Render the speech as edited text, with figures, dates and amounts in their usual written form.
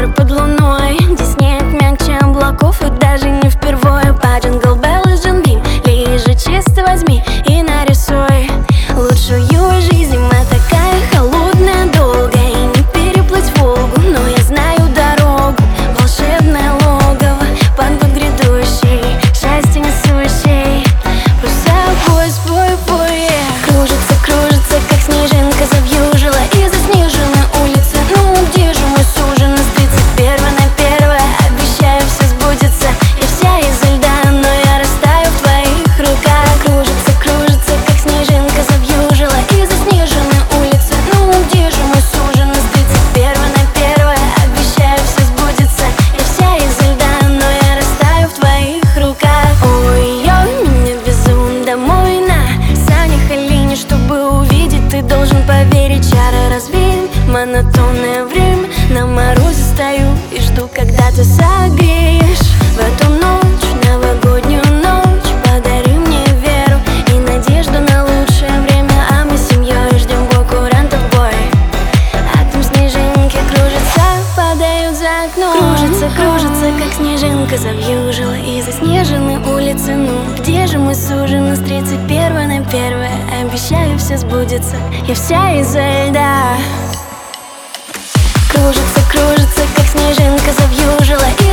Утро под луной, где снег мягче облаков, и даже не впервые. По Джингл Белл и Джинбим, лишь же чисто возьми и нарисуй лучшую жизнь. Зима такая холодная, долгая, и не переплыть Волгу, но я знаю дорогу, волшебное логово, под грядущей, счастье несущей. Просто пой, спой, пой. Кружится, кружится, как снежинка завьюжила, и заснежены улицы. Ну где же мой суженый с 31 на 1? Обещаю, все сбудется. Я вся из льда, но я растаю в твоих руках. Кружится, кружится, как снежинка завьюжила, и заснежены улицы. Ну где же мой суженый с 31 на 1? Обещаю, все сбудется. Я вся из льда, но я растаю в твоих руках. Ой-ой, меня везут домой на санях или не, чтобы увидеть, ты должен поверить. Чары развеем, монотонное время. На морозе стою и жду, когда ты согреешь. В эту ночь, новогоднюю ночь, подари мне веру и надежду на лучшее время. А мы с семьей ждем курантов бой. А там снежинки кружатся, падают за окном. Кружится, кружится, как снежинка завьюжила, и заснежены улицы. Ну где же мой суженый с 31 на 1? Обещаю, все сбудется. Я вся из-за льда. Кружится, кружится, как снежинка завьюжила, и